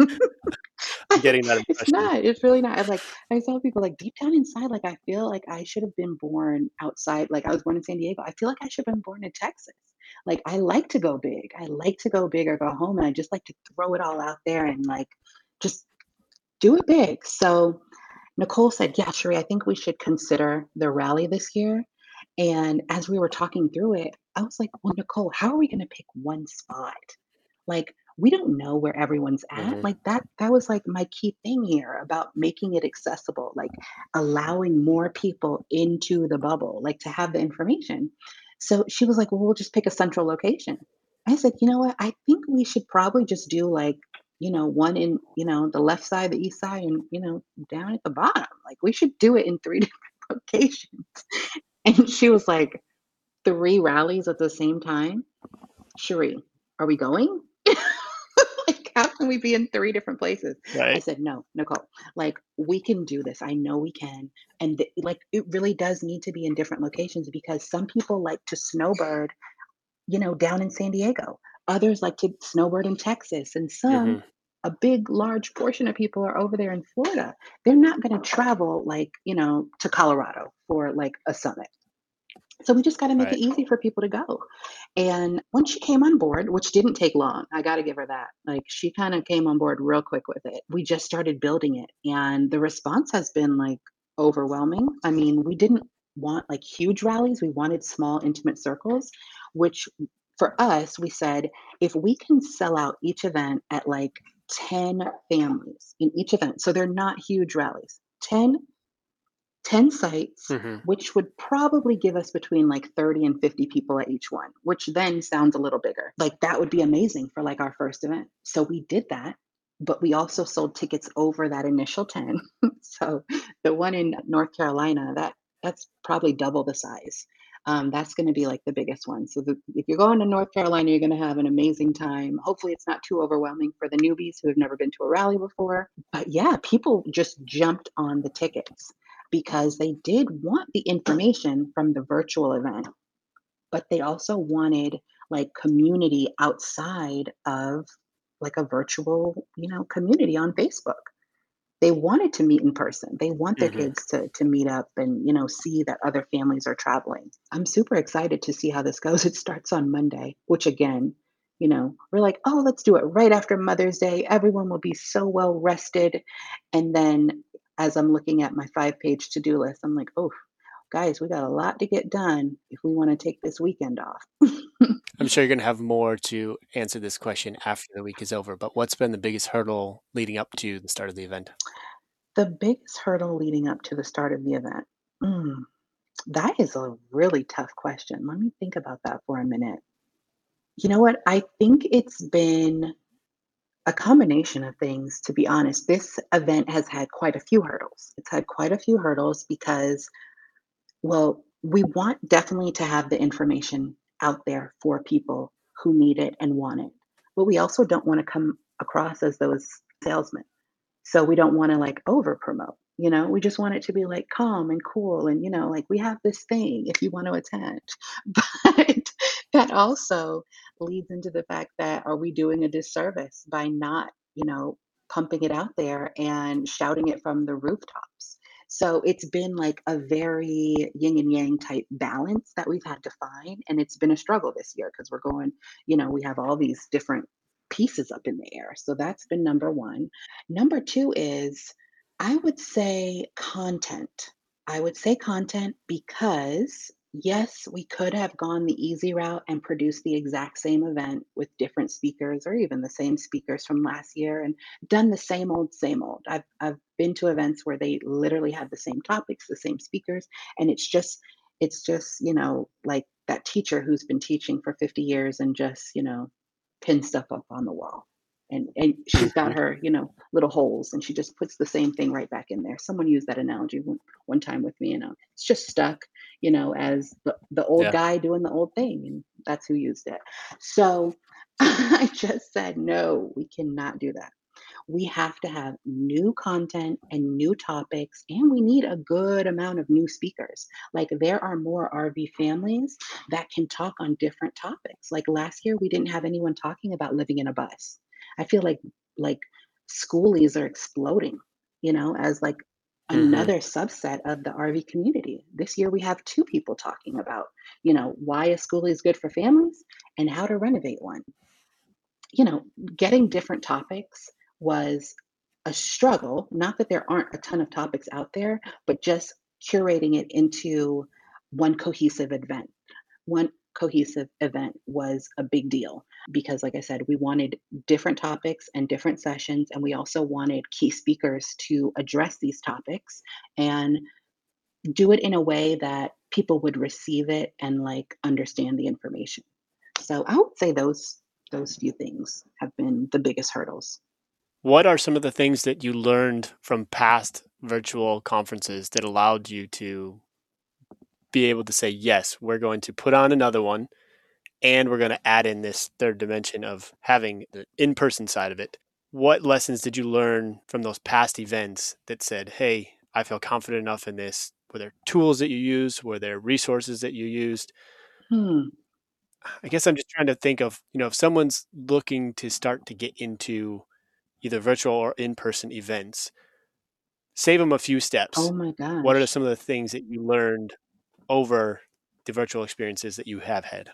I'm getting that it's impression. not. It's really not. I tell people like deep down inside, like I feel like I should have been born outside. Like I was born in San Diego. I feel like I should have been born in Texas. Like I like to go big. I like to go big or go home, and I just like to throw it all out there and like just do it big. So Nicole said, "Yeah, Sheree, I think we should consider the rally this year." And as we were talking through it, I was like, "Well, Nicole, how are we going to pick one spot? Like, we don't know where everyone's at." Hmm. Like that was like my key thing here about making it accessible, like allowing more people into the bubble, like to have the information. So she was like, "Well, we'll just pick a central location." I said, "You know what? I think we should probably just do like, one in, the left side, the east side, and down at the bottom. Like we should do it in three different locations." And she was like, "Three rallies at the same time? Cherie, are we going?" Like, how can we be in three different places? I Right. said, "No, Nicole, like, we can do this. I know we can." And like, it really does need to be in different locations because some people like to snowbird, down in San Diego. Others like to snowbird in Texas. And Hmm. a big, large portion of people are over there in Florida. They're not going to travel like, to Colorado for like a summit. So we just got to make it Right. easy for people to go. And when she came on board, which didn't take long, I got to give her that. Like she kind of came on board real quick with it. We just started building it, and the response has been like overwhelming. I mean, we didn't want like huge rallies, we wanted small, intimate circles, which for us, we said if we can sell out each event at like 10 families in each event, so they're not huge rallies, 10 sites, Hmm. which would probably give us between like 30 and 50 people at each one, which then sounds a little bigger. Like that would be amazing for like our first event. So we did that, but we also sold tickets over that initial 10. So the one in North Carolina, that's probably double the size. That's going to be like the biggest one. So if you're going to North Carolina, you're going to have an amazing time. Hopefully, it's not too overwhelming for the newbies who have never been to a rally before. But yeah, people just jumped on the tickets because they did want the information from the virtual event, but they also wanted like community outside of like a virtual, community on Facebook. They wanted to meet in person. They want their Hmm. kids to meet up and, see that other families are traveling. I'm super excited to see how this goes. It starts on Monday, which again, we're like, oh, let's do it right after Mother's Day. Everyone will be so well rested. And then as I'm looking at my 5-page to-do list, I'm like, oh, guys, we got a lot to get done if we want to take this weekend off. I'm sure you're going to have more to answer this question after the week is over, but what's been the biggest hurdle leading up to the start of the event? The biggest hurdle leading up to the start of the event. Mm, that is a really tough question. Let me think about that for a minute. You know what? I think it's been a combination of things, to be honest. This event has had quite a few hurdles. It's had quite a few hurdles because, well, we want definitely to have the information out there for people who need it and want it. But we also don't want to come across as those salesmen. So we don't wanna, like, over promote, We just want it to be, like, calm and cool and, like, "We have this thing if you want to attend." But that also leads into the fact that are we doing a disservice by not, pumping it out there and shouting it from the rooftops? So it's been, like, a very yin and yang type balance that we've had to find, and it's been a struggle this year because 'cause we're going we have all these different pieces up in the air. So that's been number 1. Number 2 is I would say content. I would say content because, yes, we could have gone the easy route and produced the exact same event with different speakers or even the same speakers from last year and done the same old, same old. I've been to events where they literally had the same topics, the same speakers, and it's just, like that teacher who's been teaching for 50 years and just, pin stuff up on the wall. And she's got Mhm. her, little holes and she just puts the same thing right back in there. Someone used that analogy one time with me, it's just stuck, as the old Yeah. guy doing the old thing. And that's who used it. So I just said, no, we cannot do that. We have to have new content and new topics, and we need a good amount of new speakers. Like, there are more RV families that can talk on different topics. Like last year, we didn't have anyone talking about living in a bus. I feel like schoolies are exploding, as like Hmm. another subset of the RV community. This year, we have two people talking about, why a schoolie is good for families and how to renovate one. you know, Getting different topics was a struggle. Not that there aren't a ton of topics out there, but just curating it into one cohesive event. One cohesive event was a big deal because, like I said, we wanted different topics and different sessions, and we also wanted key speakers to address these topics and do it in a way that people would receive it and like understand the information. So I would say those few things have been the biggest hurdles. What are some of the things that you learned from past virtual conferences that allowed you to be able to say, yes, we're going to put on another one and we're going to add in this third dimension of having the in person side of it? What lessons did you learn from those past events that said, hey, I feel confident enough in this? Were there tools that you used? Were there resources that you used? Hmm. I guess I'm just trying to think of, if someone's looking to start to get into either virtual or in person events, save them a few Oh steps. my What are gosh. some of the things that you learned over the virtual experiences that you have had?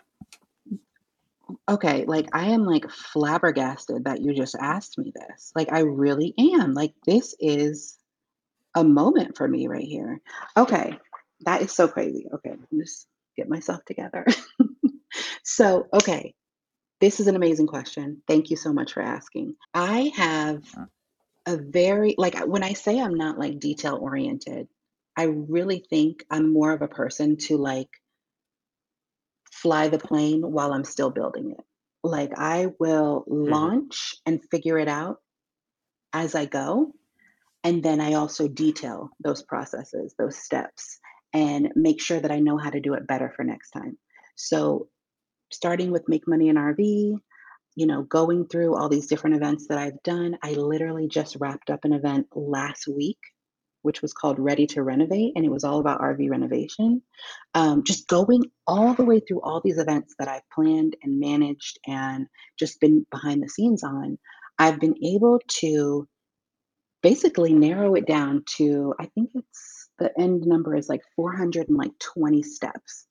Okay, like I am like flabbergasted that you just asked me this. Like I really am. Like this is a moment for me right here. Okay, that is so crazy. Okay, let me just get myself together. So, okay, this is an amazing question. Thank you so much for asking. I have a very, like, when I say I'm not like detail oriented, I really think I'm more of a person to like fly the plane while I'm still building it. Like, I will Hmm. launch and figure it out as I go. And then I also detail those processes, those steps, and make sure that I know how to do it better for next time. So, starting with Make Money in RV, going through all these different events that I've done, I literally just wrapped up an event last week, which was called Ready to Renovate, and it was all about RV renovation. Just going all the way through all these events that I've planned and managed and just been behind the scenes on, I've been able to basically narrow it down to, I think it's the end number is like 420 steps.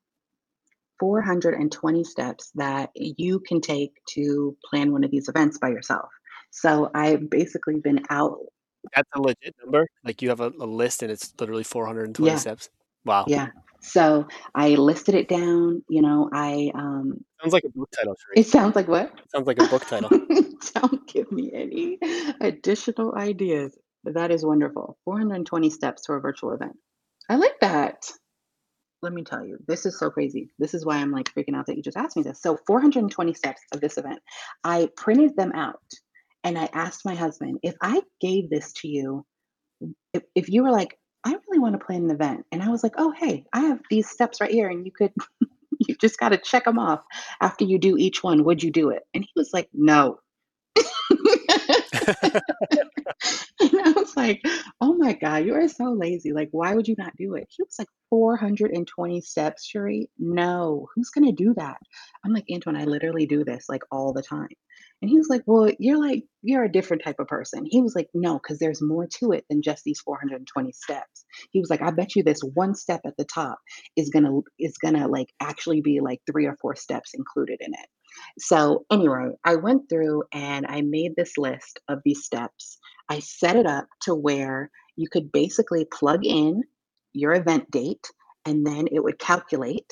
420 steps that you can take to plan one of these events by yourself. So I've basically been out. That's a legit number. Like you have a list and it's literally 420 Yeah, steps. Wow. yeah. So I listed it down. Sounds like a book title, Sheree. It sounds like what? Sounds like a book title. Don't give me any additional ideas. That is wonderful. 420 steps to a virtual event. I like that. Let me tell you, this is so crazy. This is why I'm like freaking out that you just asked me this. So, 420 steps of this event. I printed them out and I asked my husband, if I gave this to you, if you were like, I really want to plan an event. And I was like, oh, hey, I have these steps right here. And you could, you just got to check them off after you do each one. Would you do it? And he was like, no. And I was like, "Oh my god, you are so lazy. Like, why would you not do it?" He was like, "420 steps, Sheree? No, who's gonna do that?" I'm like, "Antoine, I literally do this like all the time." And he was like, "Well, you're a different type of person." He was like, "No, because there's more to it than just these 420 steps." He was like, "I bet you this one step at the top is gonna like actually be like three or four steps included in it." So anyway, I went through and I made this list of these steps. I set it up to where you could basically plug in your event date and then it would calculate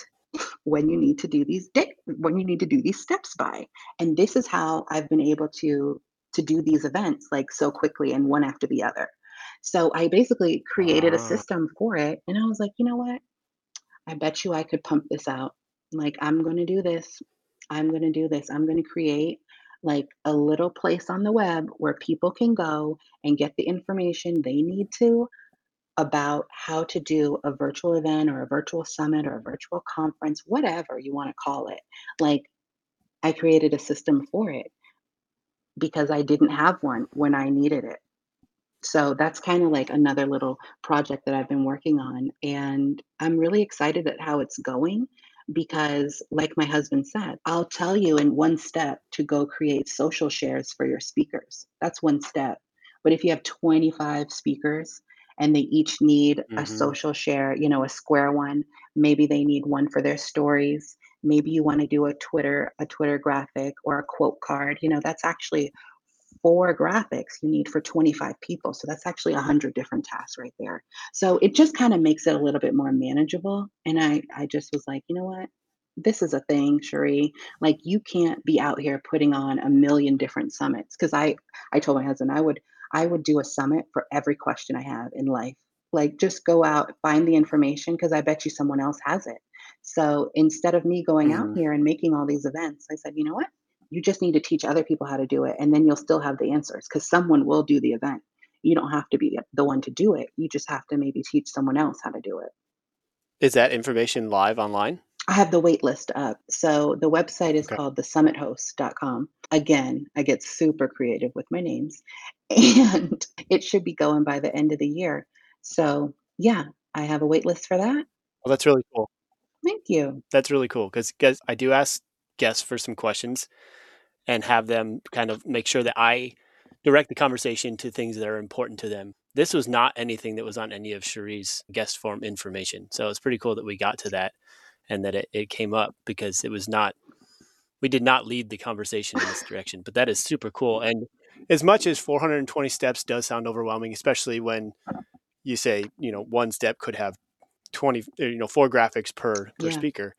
when you need to do these steps by. And this is how I've been able to do these events like so quickly and one after the other. So I basically created a Ah. system for it and I was like, "You know what? I bet you I could pump this out. Like, I'm going to do this. I'm going to do this. I'm going to create like a little place on the web where people can go and get the information they need to about how to do a virtual event or a virtual summit or a virtual conference, whatever you want to call it." Like, I created a system for it because I didn't have one when I needed it. So that's kind of like another little project that I've been working on. And I'm really excited at how it's going because, like my husband said, I'll tell you in one step to go create social shares for your speakers. That's one step. But if you have 25 speakers and they each need a Hmm. social share, a square one, maybe they need one for their stories. Maybe you want to do a Twitter graphic or a quote card. That's actually 4 graphics you need for 25 people. So that's actually 100 different tasks right there. So it just kind of makes it a little bit more manageable. And I just was like, you know what? This is a thing, Cherie. Like you can't be out here putting on a million different summits. Cause I told my husband I would do a summit for every question I have in life. Like just go out, find the information because I bet you someone else has it. So instead of me going out Hmm. here and making all these events, I said, you know what? You just need to teach other people how to do it, and then you'll still have the answers because someone will do the event. You don't have to be the one to do it. You just have to maybe teach someone else how to do it. Is that information live online? I have the wait list up. So the website is Okay. called thesummithost.com. Again, I get super creative with my names, and it should be going by the end of the year. So, yeah, I have a wait list for that. Well, that's really cool. Thank you. That's really cool because I do ask guests for some questions and have them kind of make sure that I direct the conversation to things that are important to them. This was not anything that was on any of Cherie's guest form information. So it's pretty cool that we got to that. and that it came up because we did not lead the conversation in this direction. But that is super cool. And as much as 420 steps does sound overwhelming, especially when you say, one step could have 20, 4 graphics per Yeah. speaker.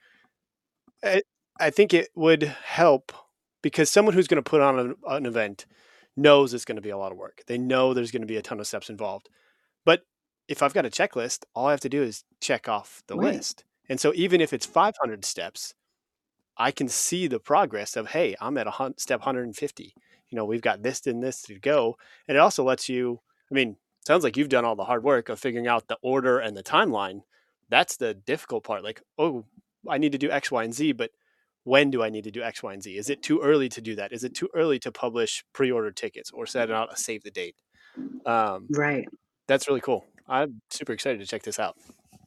I think it would help because someone who's going to put on an event knows it's going to be a lot of work. They know there's going to be a ton of steps involved. But if I've got a checklist, all I have to do is check off the Right. list. And so even if it's 500 steps, I can see the progress of, hey, I'm at step 150. We've got this and this to go. And it also lets you, sounds like you've done all the hard work of figuring out the order and the timeline. That's the difficult part. Like, oh, I need to do X, Y, and Z, but when do I need to do X, Y, and Z? Is it too early to do that? Is it too early to publish pre-order tickets or set out a save the date? Right. That's really cool. I'm super excited to check this out.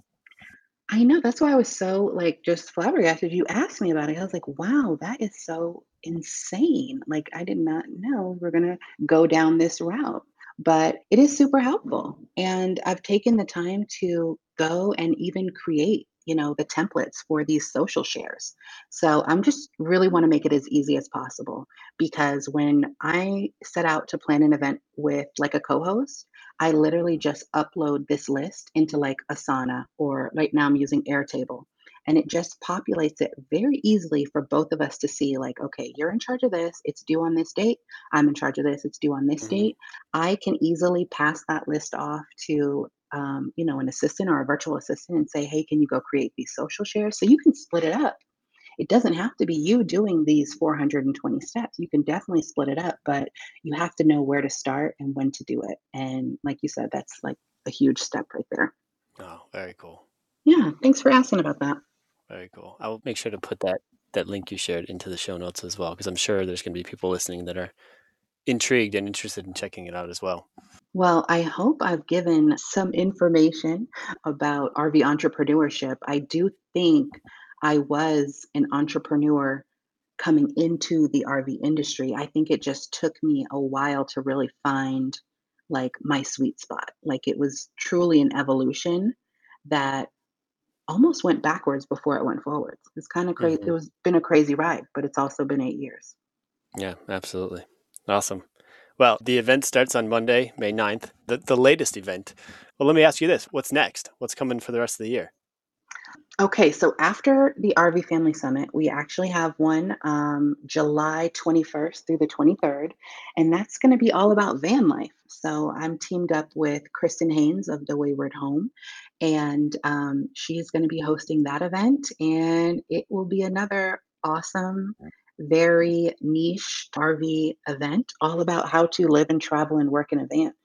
I know, that's why I was so, like, just flabbergasted. You asked me about it. I was like, "Wow, that is so insane." Like, I did not know we're gonna go down this route, but it is super helpful, and I've taken the time to go and even create, the templates for these social shares. So, I'm just really wanna make it as easy as possible because when I set out to plan an event with, like, a co-host, I literally just upload this list into like Asana, or right now I'm using Airtable. And it just populates it very easily for both of us to see, like, okay, you're in charge of this, it's due on this date. I'm in charge of this, it's due on this Mm-hmm. date. I can easily pass that list off to, an assistant or a virtual assistant and say, hey, can you go create these social shares? So you can split it up. It doesn't have to be you doing these 420 steps. You can definitely split it up, but you have to know where to start and when to do it. And like you said, that's like a huge step right there. Oh, very cool. Yeah, thanks for asking about that. Very cool. I will make sure to put that link you shared into the show notes as well, because I'm sure there's going to be people listening that are intrigued and interested in checking it out as well. Well, I hope I've given some information about RV entrepreneurship. I do think I was an entrepreneur coming into the RV industry. I think it just took me a while to really find like my sweet spot. Like it was truly an evolution that almost went backwards before it went forwards. It's kind of crazy. Hmm. It was been a crazy ride, but it's also been 8 years. Yeah, absolutely. Awesome. Well, the event starts on Monday, May 9th, the latest event. Well, let me ask you this. What's next? What's coming for the rest of the year? Okay, so after the RV Family Summit, we actually have one July 21st through the 23rd, and that's going to be all about van life. So I'm teamed up with Kristen Haynes of The Wayward Home, and she's going to be hosting that event, and it will be another awesome, very niche RV event, all about how to live and travel and work in a van.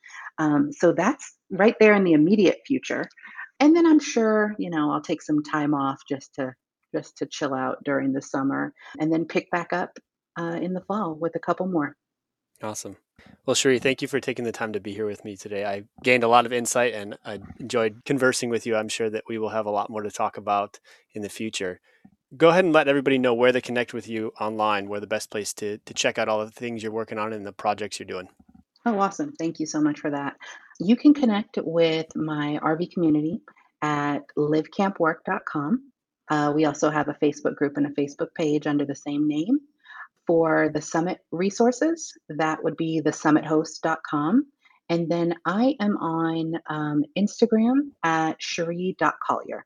So that's right there in the immediate future. And then I'm sure, I'll take some time off just to chill out during the summer and then pick back up in the fall with a couple more. Awesome. Well, Sheree, thank you for taking the time to be here with me today. I gained a lot of insight and I enjoyed conversing with you. I'm sure that we will have a lot more to talk about in the future. Go ahead and let everybody know where they connect with you online, where the best place to check out all the things you're working on and the projects you're doing. Oh, awesome. Thank you so much for that. You can connect with my RV community at livecampwork.com. We also have a Facebook group and a Facebook page under the same name. For the summit resources, that would be thesummithost.com. And then I am on Instagram at cherie.collier.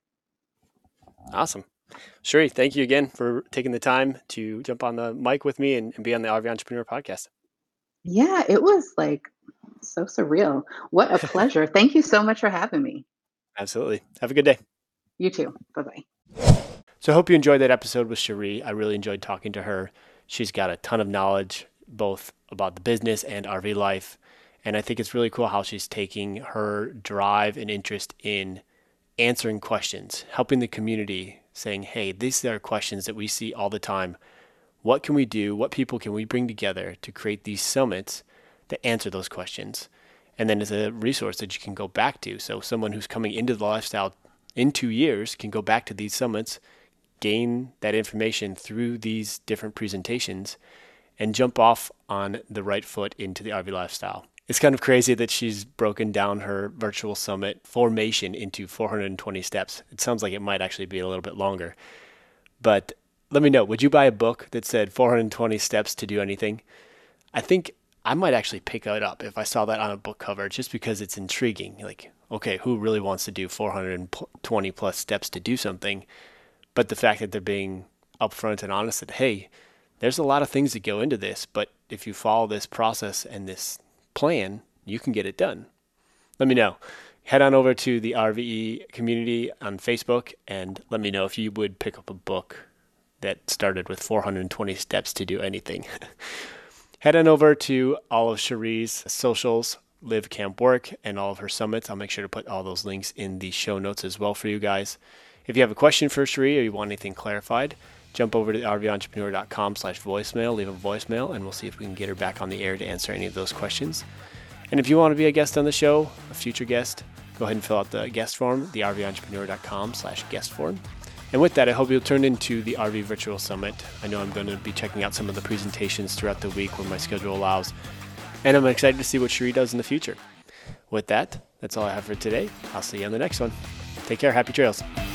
Awesome. Sheree, thank you again for taking the time to jump on the mic with me and be on the RV Entrepreneur podcast. Yeah, it was like so surreal. What a pleasure. Thank you so much for having me. Absolutely. Have a good day. You too. Bye bye. So I hope you enjoyed that episode with Sheree. I really enjoyed talking to her. She's got a ton of knowledge, both about the business and RV life. And I think it's really cool how she's taking her drive and interest in answering questions, helping the community, saying, hey, these are questions that we see all the time. What can we do? What people can we bring together to create these summits that answer those questions? And then as a resource that you can go back to. So someone who's coming into the lifestyle in 2 years can go back to these summits, gain that information through these different presentations, and jump off on the right foot into the RV lifestyle. It's kind of crazy that she's broken down her virtual summit formation into 420 steps. It sounds like it might actually be a little bit longer. But let me know, would you buy a book that said 420 steps to do anything? I think I might actually pick it up if I saw that on a book cover, just because it's intriguing. Like, okay, who really wants to do 420 plus steps to do something? But the fact that they're being upfront and honest that, hey, there's a lot of things that go into this, but if you follow this process and this plan, you can get it done. Let me know. Head on over to the RVE community on Facebook and let me know if you would pick up a book that started with 420 steps to do anything. Head on over to all of Cherie's socials, Live Camp Work, and all of her summits. I'll make sure to put all those links in the show notes as well for you guys. If you have a question for Cherie or you want anything clarified, jump over to rventrepreneur.com/voicemail, leave a voicemail, and we'll see if we can get her back on the air to answer any of those questions. And if you want to be a guest on the show, a future guest, go ahead and fill out the guest form, the rventrepreneur.com/guest form. And with that, I hope you'll turn into the RV Virtual Summit. I know I'm going to be checking out some of the presentations throughout the week when my schedule allows. And I'm excited to see what Cherie does in the future. With that, that's all I have for today. I'll see you on the next one. Take care. Happy trails.